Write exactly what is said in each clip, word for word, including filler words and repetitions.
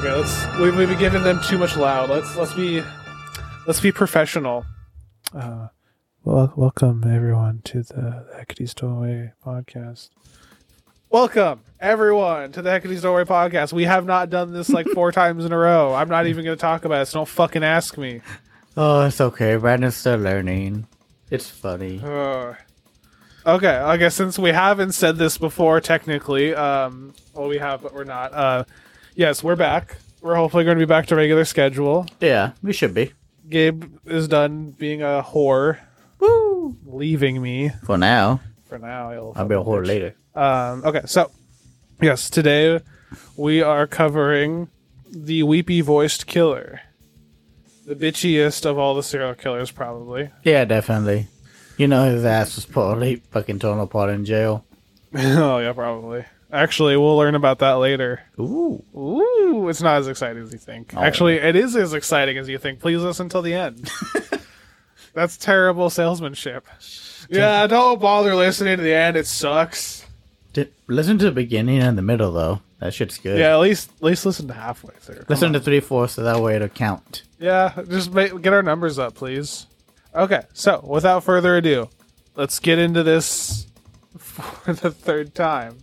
Okay, let's. We've, we've been giving them too much loud. Let's let's be let's be professional. Uh, well, welcome everyone to the Hecate Stowaway podcast. Welcome everyone to the Hecate Stowaway podcast. We have not done this like four times in a row. I'm not even going to talk about it. So don't fucking ask me. Oh, it's okay. Brandon's still learning. It's funny. Uh, okay, I guess since we haven't said this before, technically, um, well, we have, but we're not. Uh, yes, we're back. We're hopefully going to be back to regular schedule. Yeah, we should be. Gabe is done being a whore. Woo! Leaving me. For now. For now. I'll be a whore bitch. later. Um, okay, so, yes, today we are covering the weepy-voiced killer. The bitchiest of all the serial killers, probably. Yeah, definitely. You know his ass was probably fucking torn apart in jail. Oh, yeah, probably. Actually, we'll learn about that later. Ooh. Ooh, it's not as exciting as you think. Oh. Actually, it is as exciting as you think. Please listen till the end. That's terrible salesmanship. Yeah, don't bother listening to the end. It sucks. Did, listen to the beginning and the middle, though. That shit's good. Yeah, at least at least listen to halfway through. Come listen on. to three-fourths, so that way it'll count. Yeah, just make, get our numbers up, please. Okay, so, without further ado, let's get into this for the third time.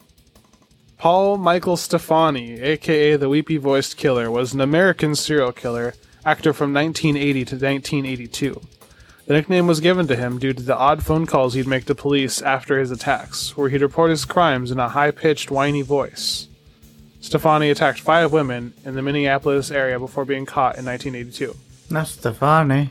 Paul Michael Stefani, a k a the Weepy-Voiced Killer, was an American serial killer, actor from nineteen eighty to nineteen eighty-two. The nickname was given to him due to the odd phone calls he'd make to police after his attacks, where he'd report his crimes in a high-pitched, whiny voice. Stefani attacked five women in the Minneapolis area before being caught in nineteen eighty-two. Not Stefani.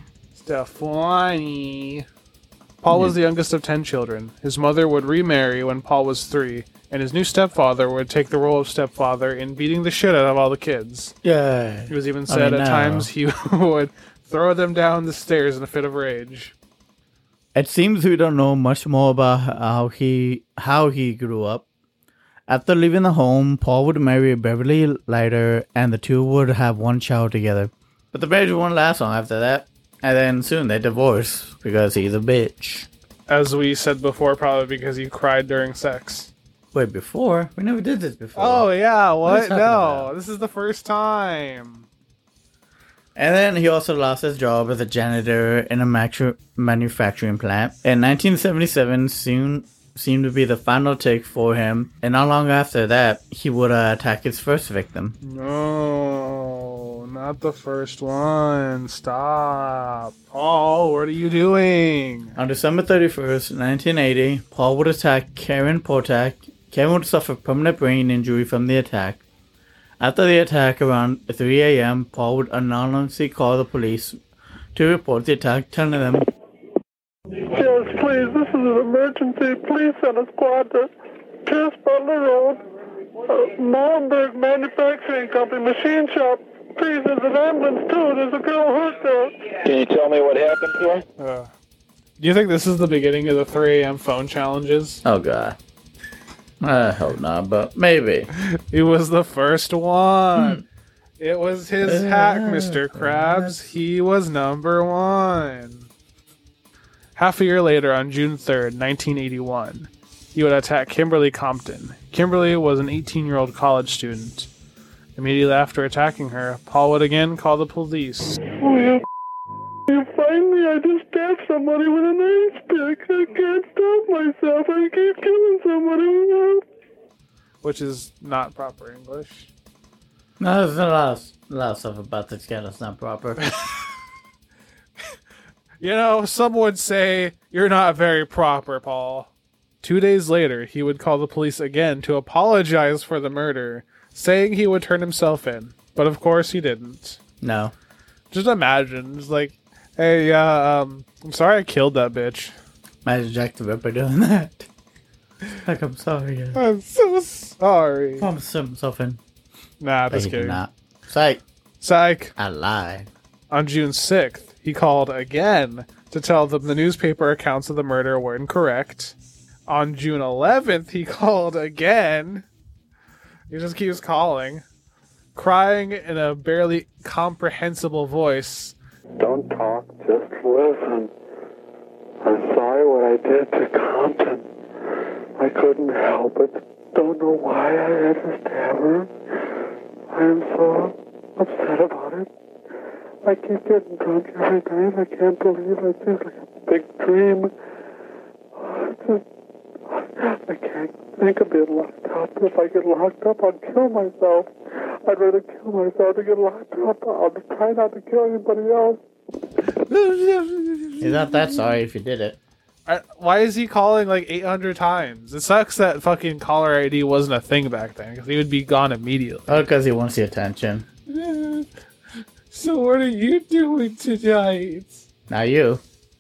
Stefani. Paul was the youngest of ten children. His mother would remarry when Paul was three, and his new stepfather would take the role of stepfather in beating the shit out of all the kids. Yeah. It was even said I mean, at no. times he would throw them down the stairs in a fit of rage. It seems we don't know much more about how he how he grew up. After leaving the home, Paul would marry Beverly Leiter, and the two would have one child together. But the marriage won't last long after that, and then soon they divorce because he's a bitch. As we said before, probably because he cried during sex. Wait, before? We never did this before. Oh, yeah, what? What No, about? This is the first time. And then he also lost his job as a janitor in a manu- manufacturing plant. In nineteen seventy-seven, soon seemed to be the final take for him, and not long after that, he would uh, attack his first victim. No, not the first one. Stop. Paul, what are you doing? On December thirty-first, nineteen eighty, Paul would attack Karen Potak. Karen would suffer permanent brain injury from the attack. After the attack around three a.m., Paul would anonymously call the police to report the attack, telling them, "Yes, please, this is an emergency. Please send a squad to Pierce Butler Road, uh, Molenberg Manufacturing Company, machine shop. Please, there's an ambulance too. There's a girl hurt there." Can you tell me what happened to her? Uh, do you think this is the beginning of the three a.m. phone challenges? "Oh, God. I hope not, but maybe." He was the first one. It was his hack, Mister Krabs. He was number one. Half a year later, on June third, nineteen eighty-one, he would attack Kimberly Compton. Kimberly was an eighteen-year-old college student. Immediately after attacking her, Paul would again call the police. "Oh, you, you find me? I just stabbed somebody with a knife stick. I can't stop myself. I keep killing somebody." Which is not proper English. No, there's a lot of, a lot of stuff about this guy that's not proper. You know, some would say, you're not very proper, Paul. Two days later, he would call the police again to apologize for the murder, saying he would turn himself in. But of course he didn't. No. Just imagine, it's like, hey, uh, um, I'm sorry I killed that bitch. Imagine Jack the Ripper doing that. Like, I'm sorry. uh, I'm so sorry. I'm himself in. Nah, But just he did kidding. not. Psych. Psych. I lied. On June sixth, he called again to tell them the newspaper accounts of the murder were incorrect. On June eleventh, he called again. He just keeps calling, crying in a barely comprehensible voice. "Don't talk, just listen. I'm sorry what I did to Compton. I couldn't help it. Don't know why I had to stab her. I am so upset about it. I keep getting drunk every night. I can't believe it. It seems like a big dream. It's just, I can't think of being locked up. If I get locked up, I'll kill myself. I'd rather kill myself than get locked up. I'll try not to kill anybody else. He's not that sorry if you did it. I, why is he calling like eight hundred times? It sucks that fucking caller I D wasn't a thing back then, because he would be gone immediately. Oh, because he wants the attention. So what are you doing tonight? Not you.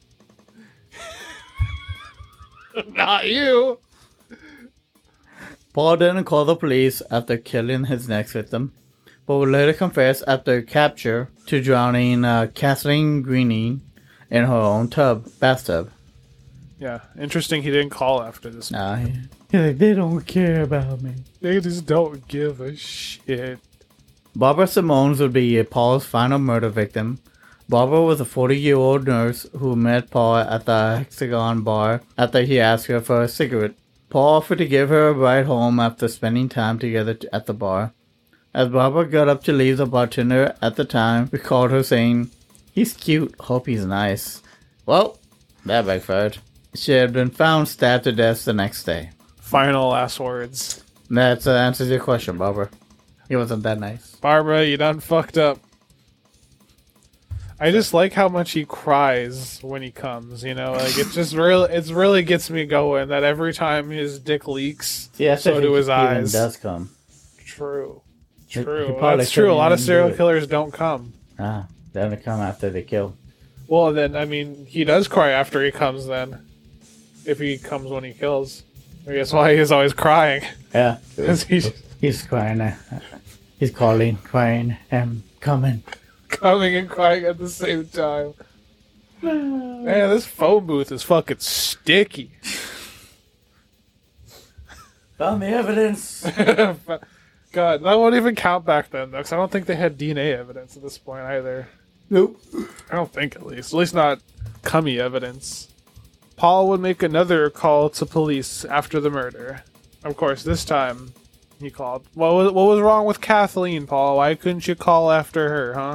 Not you. Paul didn't call the police after killing his next victim, but would later confess after capture to drowning uh, Kathleen Greening in her own tub, bathtub. Yeah, interesting he didn't call after this. Nah, he, he's like, they don't care about me. They just don't give a shit. Barbara Simones would be Paul's final murder victim. Barbara was a forty-year-old nurse who met Paul at the Hexagon bar after he asked her for a cigarette. Paul offered to give her a ride home after spending time together at the bar. As Barbara got up to leave, the bartender at the time recalled her saying, "He's cute, hope he's nice." Well, that backfired. She had been found stabbed to death the next day. Final last words. That uh, answers your question, Barbara. He wasn't that nice. Barbara, you done fucked up. I just like how much he cries when he comes, you know, like it just really, it really gets me going that every time his dick leaks, Yeah, so do his he eyes. does come. True. He- True. he probably That's true. A couldn't lot of even serial do it. killers don't come. Ah, they only come after they kill. Well, then, I mean, he does cry after he comes then. If he comes when he kills. I guess why he's always crying. Yeah. 'Cause he's He's crying. Uh, he's calling, crying, and coming. coming and crying at the same time. Man, this phone booth is fucking sticky. Found the evidence. God, that won't even count back then, though, because I don't think they had D N A evidence at this point either. Nope. I don't think, at least. At least not cummy evidence. Paul would make another call to police after the murder. Of course, this time he called. What was, what was wrong with Kathleen, Paul? Why couldn't you call after her, huh?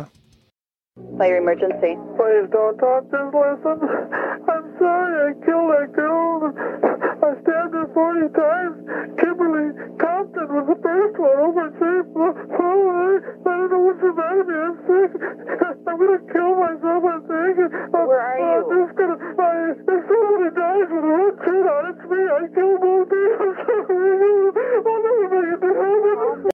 Fire emergency. Please don't talk, just listen. I'm sorry I killed that girl. I stabbed her forty times. Kimberly Compton was the first one over at Safe Harbor. I don't know what's the matter with me. I'm sick. I'm gonna kill myself, I think. Where are you? I'm just gonna. I, if somebody dies with a red shirt on, it's me. I killed both of you. I'm sorry. I'll never make it to heaven.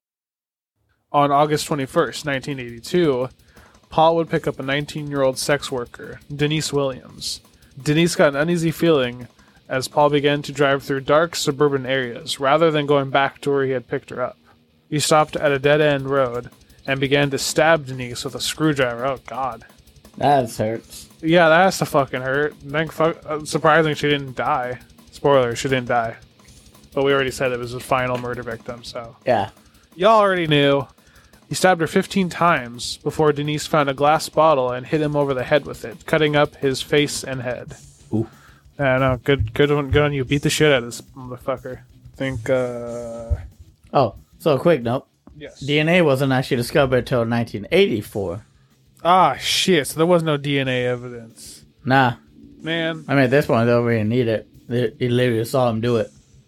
On August twenty-first, nineteen eighty-two, Paul would pick up a nineteen-year-old sex worker, Denise Williams. Denise got an uneasy feeling as Paul began to drive through dark suburban areas rather than going back to where he had picked her up. He stopped at a dead-end road and began to stab Denise with a screwdriver. Oh, God. That hurts. Yeah, that has to fucking hurt. Thank fuck. Uh, surprising she didn't die. Spoiler, she didn't die. But we already said it was his final murder victim, so. Yeah. Y'all already knew. He stabbed her fifteen times before Denise found a glass bottle and hit him over the head with it, cutting up his face and head. Ooh. I know. Good, good on, good on you. Beat the shit out of this motherfucker. I think, uh... Oh, so a quick note. Yes. D N A wasn't actually discovered until nineteen eighty-four. Ah, shit. So there was no D N A evidence. Nah. Man. I mean, at this point, they don't really need it. They, they literally saw him do it.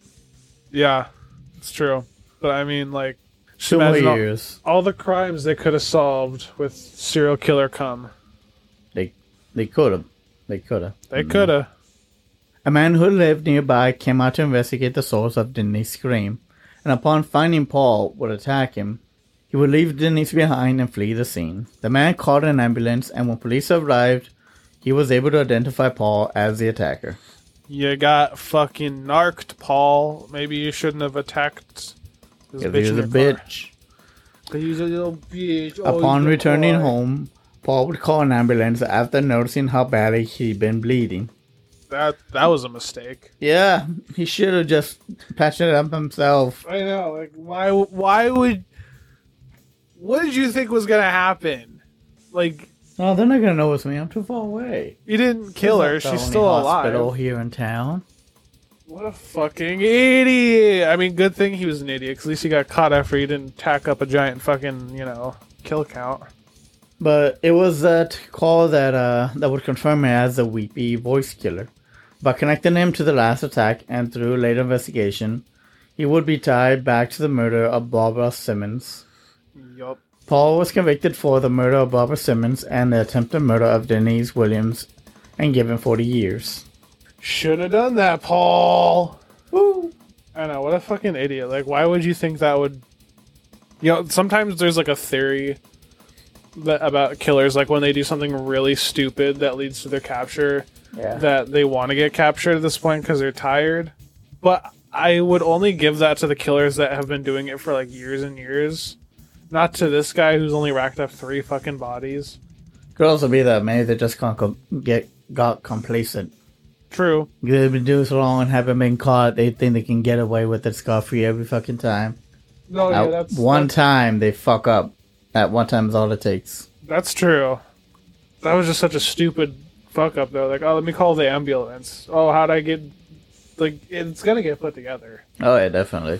Yeah, it's true. But I mean, like... just Two more imagine all- years. All the crimes they could have solved with serial killer cum. They they could have. They could have. They could have. A man who lived nearby came out to investigate the source of Denise's scream, and upon finding Paul would attack him, he would leave Denise behind and flee the scene. The man called an ambulance, and when police arrived, he was able to identify Paul as the attacker. You got fucking narked, Paul. Maybe you shouldn't have attacked this He bitch was in a your car. bitch. Cause he's a little bitch. Oh, Upon he's a returning boy. home, Paul would call an ambulance after noticing how badly he'd been bleeding. That that was a mistake. Yeah, he should have just patched it up himself. I know. Like, why? Why would? What did you think was gonna happen? Like, Oh, they're not gonna know it's me. I'm too far away. you didn't kill her. It's not the She's only still hospital alive. here in town. What a fucking idiot! I mean, good thing he was an idiot, 'cause at least he got caught after he didn't tack up a giant fucking, you know, kill count. But it was that call that uh, that would confirm him as the Weepy voice killer. By connecting him to the last attack and through later investigation, he would be tied back to the murder of Barbara Simmons. Yup. Paul was convicted for the murder of Barbara Simmons and the attempted murder of Denise Williams and given forty years. Should have done that, Paul! Woo! I know, what a fucking idiot. Like, why would you think that would... You know, sometimes there's like a theory that about killers, like when they do something really stupid that leads to their capture, Yeah. that they want to get captured at this point because they're tired. But I would only give that to the killers that have been doing it for like years and years. Not to this guy who's only racked up three fucking bodies. Could also be that maybe they just can't com- get got complacent. True. They've been doing so long and haven't been caught. They think they can get away with it scot-free every fucking time. No, yeah, At that's one that's, time they fuck up. At one time is all it takes. that's true. That was just such a stupid fuck up though. Like, oh, let me call the ambulance. Oh, how'd I get... Like, it's gonna get put together. Oh yeah, definitely.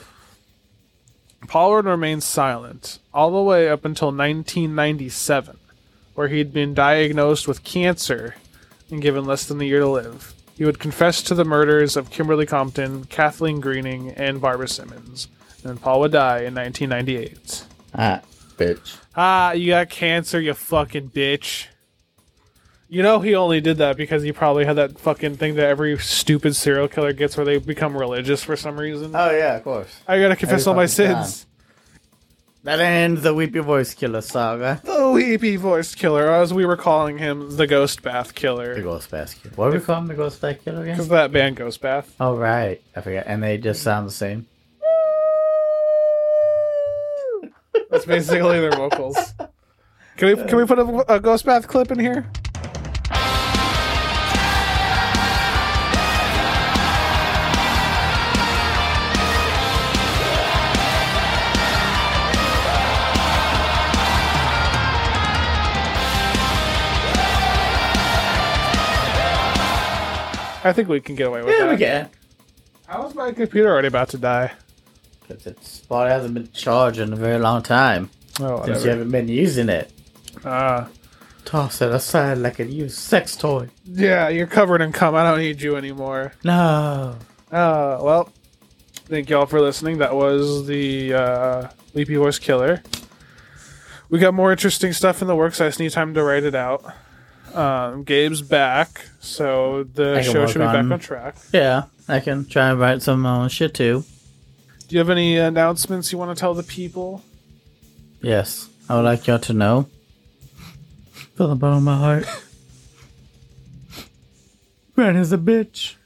Paul would remain silent all the way up until nineteen ninety-seven, where he'd been diagnosed with cancer and given less than a year to live. He would confess to the murders of Kimberly Compton, Kathleen Greening, and Barbara Simmons. And Paul would die in nineteen ninety-eight. Ah, bitch. Ah, you got cancer, you fucking bitch. You know he only did that because he probably had that fucking thing that every stupid serial killer gets where they become religious for some reason. Oh yeah, of course. I gotta confess Every all my fucking time. sins. That ends the Weepy Voice Killer saga. The Weepy Voice Killer, as we were calling him, the Ghost Bath The Killer. Ghost Bath Killer. What do we call him? The Ghost Bath Killer again? Because that band Ghost Bath. Oh right, I forgot. And they just sound the same. That's basically their vocals. Can we can we put a, a Ghost Bath clip in here? I think we can get away with Yeah, that. we can. How is my computer already about to die? Because its body hasn't been charged in a very long time. Oh, Since you whatever. haven't been using it. Ah, Toss it aside like a used sex toy. yeah, you're covered in cum. I don't need you anymore. No. Uh, well, thank y'all for listening. That was the uh, Leapy Voice Killer. We got more interesting stuff in the works. I just need time to write it out. Um, Gabe's back, so the I can show work should be back on- on track. Yeah, I can try and write some uh, shit too. Do you have any announcements you want to tell the people? Yes, I would like y'all to know. From the bottom of my heart. Brandon's a bitch.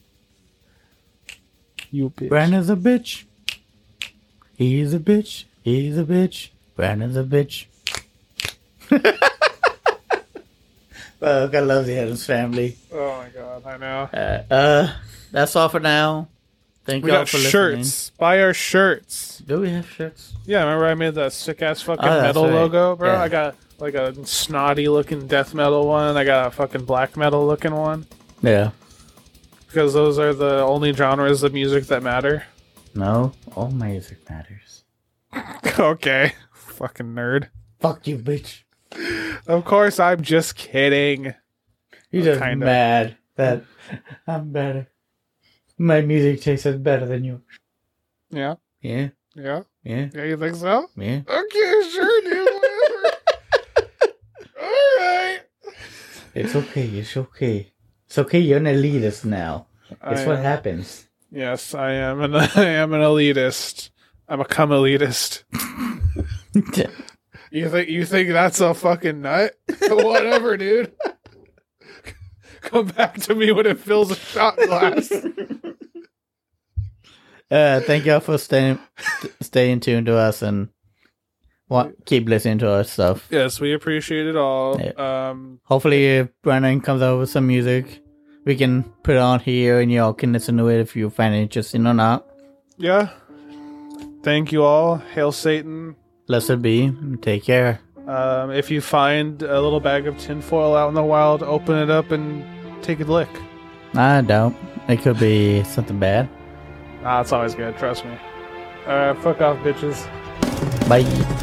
You bitch. Brandon's a bitch. He's a bitch. He's a bitch. Brandon's a bitch. Fuck, I love the Adams Family. Oh my god, I know. Uh, uh, that's all for now. Thank We y'all got for shirts. listening. Buy our shirts. Do we have shirts? Yeah, remember I made that sick ass fucking Oh, that's metal right. logo, bro? Yeah. I got like a snotty looking death metal one. I got a fucking black metal looking one. Yeah. Because those are the only genres of music that matter. No, all music matters. Okay. Fucking nerd. Fuck you, bitch. Of course, I'm just kidding. You're just Kinda. mad that I'm better. My music taste is better than yours. Yeah. Yeah, Yeah. yeah, Yeah, you think so? yeah. Okay, sure, dude. Whatever. Alright. It's okay, it's okay. It's okay, you're an elitist now. It's I what am- happens. Yes, I am an I am an elitist. I'm a cum elitist. You think you think that's a fucking nut? Whatever, dude. Come back to me when it fills a shot glass. Uh, thank y'all for staying staying tuned to us and want, keep listening to our stuff. Yes, we appreciate it all. Yeah. Um, Hopefully, if Brandon comes out with some music, we can put it on here and y'all can listen to it if you find it interesting or not. yeah. Thank you all. Hail Satan. Blessed be. Take care. Um, if you find a little bag of tinfoil out in the wild, open it up and take a lick. I don't. It could be something bad. Ah, it's always good. Trust me. Alright, fuck off, bitches. Bye.